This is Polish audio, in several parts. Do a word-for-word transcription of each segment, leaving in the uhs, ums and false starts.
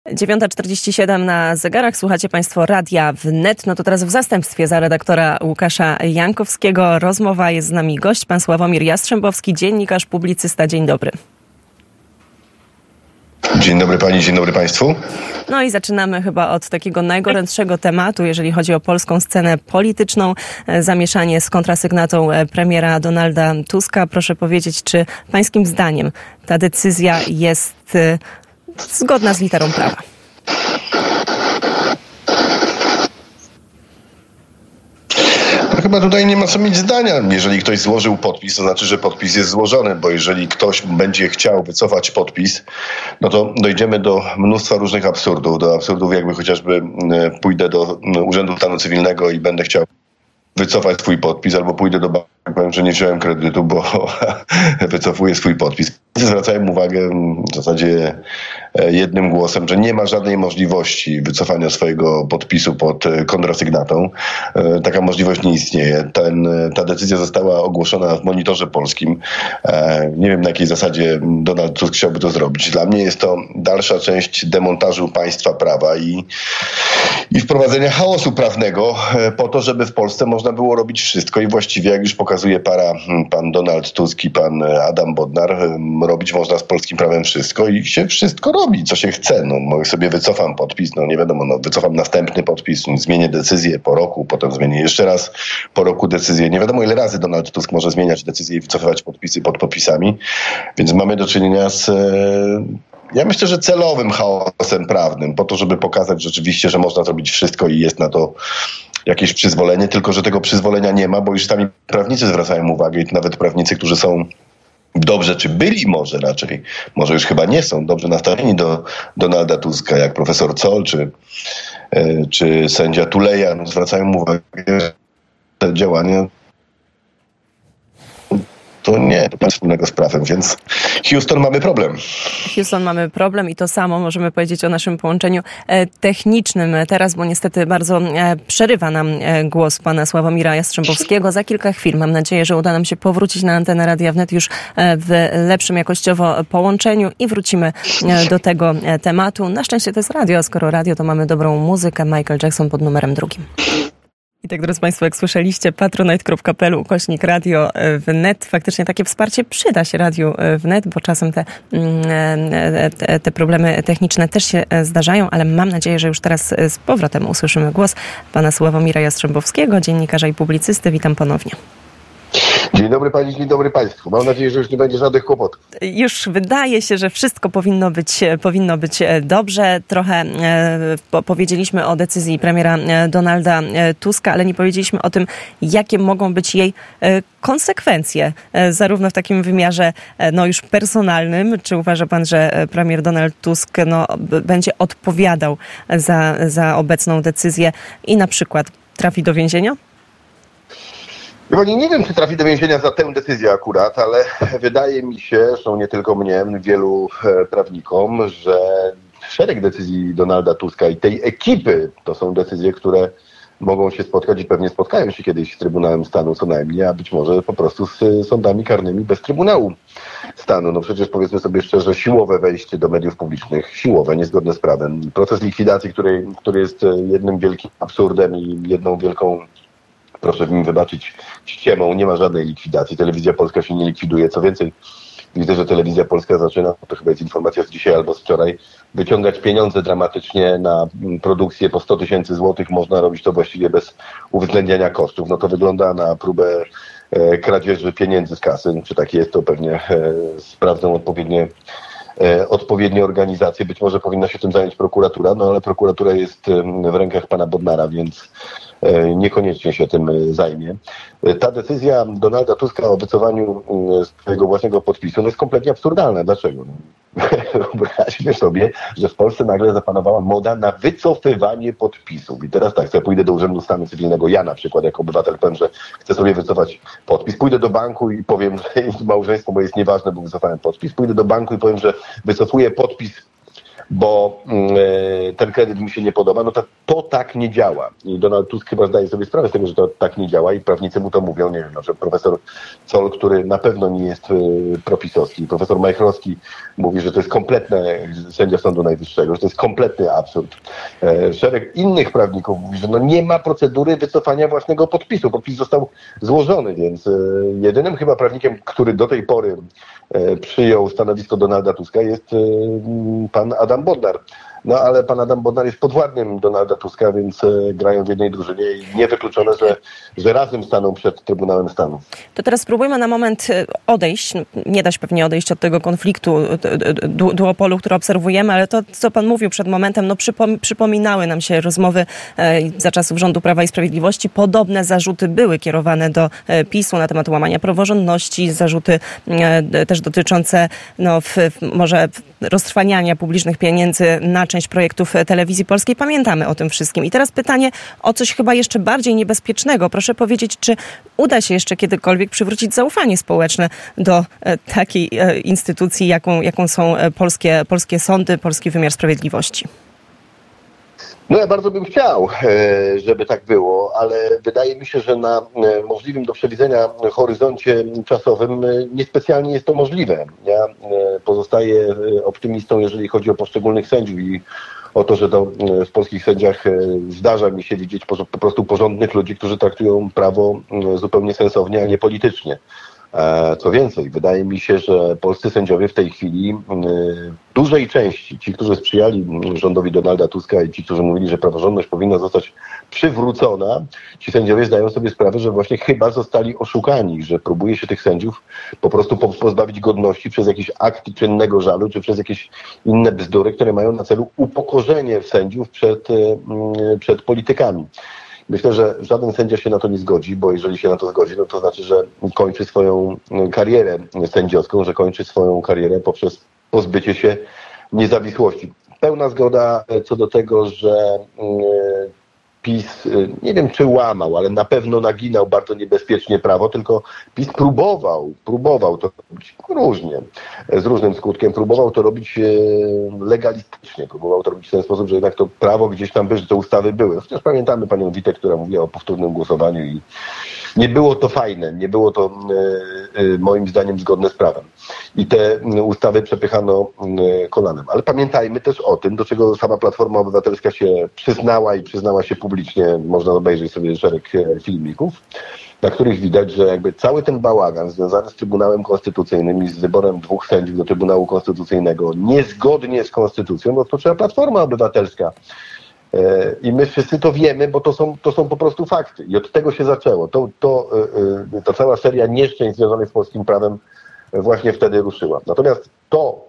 dziewiąta czterdzieści siedem na zegarach. Słuchacie Państwo Radia Wnet. No to teraz w zastępstwie za redaktora Łukasza Jankowskiego rozmowa. Jest z nami gość, pan Sławomir Jastrzębowski, dziennikarz, publicysta. Dzień dobry. Dzień dobry pani, dzień dobry państwu. No i zaczynamy chyba od takiego najgorętszego tematu, jeżeli chodzi o polską scenę polityczną. Zamieszanie z kontrasygnatą premiera Donalda Tuska. Proszę powiedzieć, czy pańskim zdaniem ta decyzja jest zgodna z literą prawa? Chyba tutaj nie ma co mieć zdania. Jeżeli ktoś złożył podpis, to znaczy, że podpis jest złożony, bo jeżeli ktoś będzie chciał wycofać podpis, no to dojdziemy do mnóstwa różnych absurdów. Do absurdów jakby chociażby pójdę do Urzędu Stanu Cywilnego i będę chciał wycofać swój podpis, albo pójdę do banku i powiem, że nie wziąłem kredytu, bo wycofuję swój podpis. Zwracałem uwagę w zasadzie jednym głosem, że nie ma żadnej możliwości wycofania swojego podpisu pod kontrasygnatą. Taka możliwość nie istnieje. Ten, ta decyzja została ogłoszona w Monitorze Polskim. Nie wiem, na jakiej zasadzie Donald Tusk chciałby to zrobić. Dla mnie jest to dalsza część demontażu państwa prawa i, i wprowadzenia chaosu prawnego po to, żeby w Polsce można było robić wszystko i właściwie, jak już pokazuje para, pan Donald Tusk i pan Adam Bodnar, robić można z polskim prawem wszystko i się wszystko robi, co się chce. No, mogę sobie wycofam podpis, no nie wiadomo, no, wycofam następny podpis, zmienię decyzję po roku, potem zmienię jeszcze raz po roku decyzję. Nie wiadomo, ile razy Donald Tusk może zmieniać decyzję i wycofywać podpisy pod podpisami, więc mamy do czynienia z... E, ja myślę, że celowym chaosem prawnym, po to, żeby pokazać rzeczywiście, że można zrobić wszystko i jest na to jakieś przyzwolenie, tylko że tego przyzwolenia nie ma, bo już sami prawnicy zwracają uwagę i nawet prawnicy, którzy są dobrze, czy byli może raczej, może już chyba nie są dobrze nastawieni do Donalda Tuska, jak profesor Zoll, czy, czy sędzia Tuleja, no, zwracają uwagę, że te działania to nie, to ma wspólnego z prawem, więc Houston mamy problem. Houston mamy problem i to samo możemy powiedzieć o naszym połączeniu technicznym teraz, bo niestety bardzo przerywa nam głos pana Sławomira Jastrzębowskiego. Za kilka chwil mam nadzieję, że uda nam się powrócić na antenę Radia Wnet już w lepszym jakościowo połączeniu i wrócimy do tego tematu. Na szczęście to jest radio, a skoro radio, to mamy dobrą muzykę. Michael Jackson pod numerem drugim. I tak, drodzy Państwo, jak słyszeliście, patronite kropka p l ukośnik Radio Wnet. Faktycznie takie wsparcie przyda się Radiu Wnet, bo czasem te, te, te problemy techniczne też się zdarzają, ale mam nadzieję, że już teraz z powrotem usłyszymy głos pana Sławomira Jastrzębowskiego, dziennikarza i publicysty. Witam ponownie. Dzień dobry pani, dzień dobry państwu. Mam nadzieję, że już nie będzie żadnych kłopotów. Już wydaje się, że wszystko powinno być, powinno być dobrze. Trochę e, powiedzieliśmy o decyzji premiera Donalda Tuska, ale nie powiedzieliśmy o tym, jakie mogą być jej e, konsekwencje, e, zarówno w takim wymiarze e, no już personalnym. Czy uważa pan, że premier Donald Tusk no, b, będzie odpowiadał za, za obecną decyzję i na przykład trafi do więzienia? Pani, nie wiem, czy trafi do więzienia za tę decyzję akurat, ale wydaje mi się, zresztą nie tylko mnie, wielu prawnikom, że szereg decyzji Donalda Tuska i tej ekipy to są decyzje, które mogą się spotkać i pewnie spotkają się kiedyś z Trybunałem Stanu co najmniej, a być może po prostu z sądami karnymi bez Trybunału Stanu. No przecież powiedzmy sobie szczerze, siłowe wejście do mediów publicznych, siłowe, niezgodne z prawem. Proces likwidacji, który, który jest jednym wielkim absurdem i jedną wielką, proszę mi wybaczyć, ściemą, nie ma żadnej likwidacji. Telewizja Polska się nie likwiduje. Co więcej, widzę, że Telewizja Polska zaczyna, to chyba jest informacja z dzisiaj albo z wczoraj, wyciągać pieniądze dramatycznie na produkcję po sto tysięcy złotych. Można robić to właściwie bez uwzględniania kosztów. No to wygląda na próbę e, kradzieży pieniędzy z kasy. Czy tak jest, to pewnie e, sprawdzą odpowiednie e, odpowiednie organizacje. Być może powinna się tym zająć prokuratura, no ale prokuratura jest w rękach pana Bodnara, więc niekoniecznie się tym zajmie. Ta decyzja Donalda Tuska o wycofaniu swojego własnego podpisu no jest kompletnie absurdalna. Dlaczego? Wyobraźmy sobie, że w Polsce nagle zapanowała moda na wycofywanie podpisów. I teraz tak, sobie pójdę do Urzędu Stanu Cywilnego, ja na przykład jako obywatel powiem, że chcę sobie wycofać podpis. Pójdę do banku i powiem, że małżeństwo moje jest nieważne, bo wycofałem podpis. Pójdę do banku i powiem, że wycofuję podpis, bo y, ten kredyt mi się nie podoba, no to po tak nie działa. I Donald Tusk chyba zdaje sobie sprawę z tego, że to tak nie działa i prawnicy mu to mówią. Nie wiem, na przykład profesor Zoll, który na pewno nie jest y, propisowski. Profesor Majchrowski mówi, że to jest kompletne, sędzia Sądu Najwyższego, że to jest kompletny absurd. E, szereg innych prawników mówi, że no nie ma procedury wycofania własnego podpisu. Podpis został złożony, więc e, jedynym chyba prawnikiem, który do tej pory e, przyjął stanowisko Donalda Tuska jest e, pan Adam Bodnar. No ale pan Adam Bodnar jest podwładnym Donalda Tuska, więc e, grają w jednej drużynie i niewykluczone, że, że razem staną przed Trybunałem Stanu. To teraz spróbujmy na moment odejść. Nie da się pewnie odejść od tego konfliktu du- duopolu, który obserwujemy, ale to, co pan mówił przed momentem, no przypom- przypominały nam się rozmowy e, za czasów rządu Prawa i Sprawiedliwości. Podobne zarzuty były kierowane do e, PiS-u na temat łamania praworządności, zarzuty e, też dotyczące no, w, w, może roztrwaniania publicznych pieniędzy na część projektów Telewizji Polskiej. Pamiętamy o tym wszystkim. I teraz pytanie o coś chyba jeszcze bardziej niebezpiecznego. Proszę powiedzieć, czy uda się jeszcze kiedykolwiek przywrócić zaufanie społeczne do e, takiej e, instytucji, jaką, jaką są e, polskie, polskie sądy, polski wymiar sprawiedliwości? No ja bardzo bym chciał, żeby tak było, ale wydaje mi się, że na możliwym do przewidzenia horyzoncie czasowym niespecjalnie jest to możliwe. Ja pozostaję optymistą, jeżeli chodzi o poszczególnych sędziów i o to, że to w polskich sędziach zdarza mi się widzieć po prostu porządnych ludzi, którzy traktują prawo zupełnie sensownie, a nie politycznie. Co więcej, wydaje mi się, że polscy sędziowie w tej chwili w dużej części, ci, którzy sprzyjali rządowi Donalda Tuska i ci, którzy mówili, że praworządność powinna zostać przywrócona, ci sędziowie zdają sobie sprawę, że właśnie chyba zostali oszukani, że próbuje się tych sędziów po prostu pozbawić godności przez jakiś akt czynnego żalu, czy przez jakieś inne bzdury, które mają na celu upokorzenie sędziów przed, przed politykami. Myślę, że żaden sędzia się na to nie zgodzi, bo jeżeli się na to zgodzi, no to znaczy, że kończy swoją karierę sędziowską, że kończy swoją karierę poprzez pozbycie się niezawisłości. Pełna zgoda co do tego, że PiS, nie wiem czy łamał, ale na pewno naginał bardzo niebezpiecznie prawo, tylko PiS próbował, próbował to robić różnie, z różnym skutkiem, próbował to robić legalistycznie, próbował to robić w ten sposób, że jednak to prawo gdzieś tam by, że te ustawy były. Chociaż pamiętamy panią Witę, która mówiła o powtórnym głosowaniu i nie było to fajne, nie było to moim zdaniem zgodne z prawem. I te ustawy przepychano kolanem. Ale pamiętajmy też o tym, do czego sama Platforma Obywatelska się przyznała i przyznała się publicznie, można obejrzeć sobie szereg filmików, na których widać, że jakby cały ten bałagan związany z Trybunałem Konstytucyjnym i z wyborem dwóch sędziów do Trybunału Konstytucyjnego niezgodnie z Konstytucją, no to trzeba Platforma Obywatelska. I my wszyscy to wiemy, bo to są, to są po prostu fakty. I od tego się zaczęło. To, to, ta cała seria nieszczęść związanych z polskim prawem właśnie wtedy ruszyła. Natomiast to,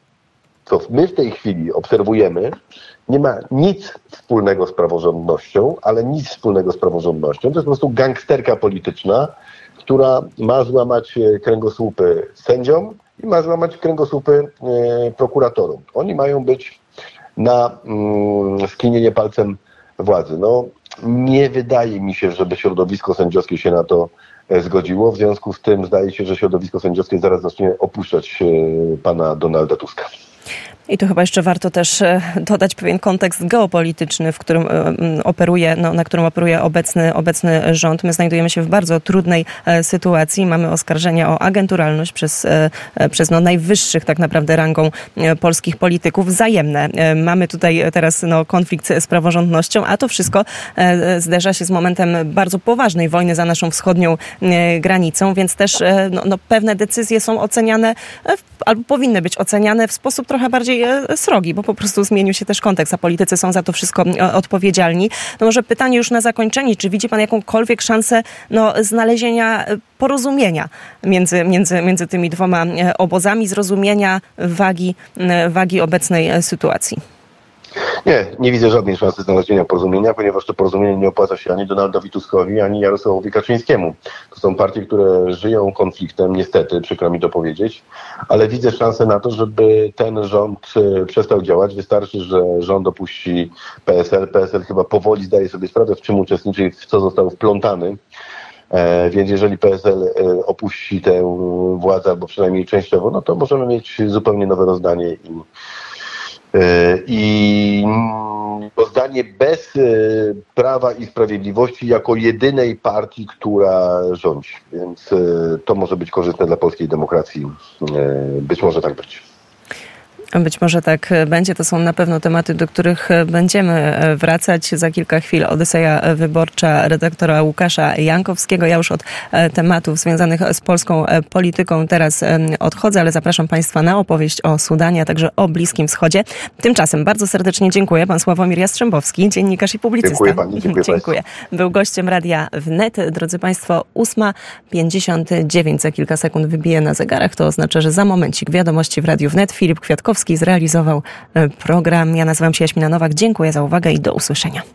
co my w tej chwili obserwujemy, nie ma nic wspólnego z praworządnością, ale nic wspólnego z praworządnością. To jest po prostu gangsterka polityczna, która ma złamać kręgosłupy sędziom i ma złamać kręgosłupy e, prokuratorom. Oni mają być na mm, skinienie palcem władzy. No, nie wydaje mi się, żeby środowisko sędziowskie się na to zgodziło. W związku z tym zdaje się, że środowisko sędziowskie zaraz zacznie opuszczać e, pana Donalda Tuska. I tu chyba jeszcze warto też dodać pewien kontekst geopolityczny, w którym operuje, no, na którym operuje obecny, obecny rząd. My znajdujemy się w bardzo trudnej sytuacji. Mamy oskarżenia o agenturalność przez, przez no, najwyższych tak naprawdę rangą polskich polityków, wzajemne. Mamy tutaj teraz no, konflikt z praworządnością, a to wszystko zderza się z momentem bardzo poważnej wojny za naszą wschodnią granicą, więc też no, no, pewne decyzje są oceniane albo powinny być oceniane w sposób trochę bardziej srogi, bo po prostu zmienił się też kontekst, a politycy są za to wszystko odpowiedzialni. No może pytanie już na zakończenie, czy widzi pan jakąkolwiek szansę no, znalezienia porozumienia między, między, między tymi dwoma obozami, zrozumienia wagi, wagi obecnej sytuacji? Nie, nie widzę żadnej szansy znalezienia porozumienia, ponieważ to porozumienie nie opłaca się ani Donaldowi Tuskowi, ani Jarosławowi Kaczyńskiemu. To są partie, które żyją konfliktem, niestety, przykro mi to powiedzieć, ale widzę szansę na to, żeby ten rząd przestał działać. Wystarczy, że rząd opuści P S L. P S L chyba powoli zdaje sobie sprawę, w czym uczestniczy i w co został wplątany. E, więc jeżeli P S L e, opuści tę władzę, albo przynajmniej częściowo, no to możemy mieć zupełnie nowe rozdanie i I bo zdanie bez Prawa i Sprawiedliwości jako jedynej partii, która rządzi. Więc to może być korzystne dla polskiej demokracji. Być może tak być. Być może tak będzie. To są na pewno tematy, do których będziemy wracać. Za kilka chwil Odyseja Wyborcza redaktora Łukasza Jankowskiego. Ja już od tematów związanych z polską polityką teraz odchodzę, ale zapraszam Państwa na opowieść o Sudanie, a także o Bliskim Wschodzie. Tymczasem bardzo serdecznie dziękuję. Pan Sławomir Jastrzębowski, dziennikarz i publicysta. Dziękuję Pani. Dziękuję, dziękuję. Był gościem Radia Wnet. Drodzy Państwo, ósma pięćdziesiąt dziewięć. Za kilka sekund wybije na zegarach. To oznacza, że za momencik wiadomości w Radiu Wnet. Filip Kwiatkowski zrealizował program. Ja nazywam się Jaśmina Nowak. Dziękuję za uwagę i do usłyszenia.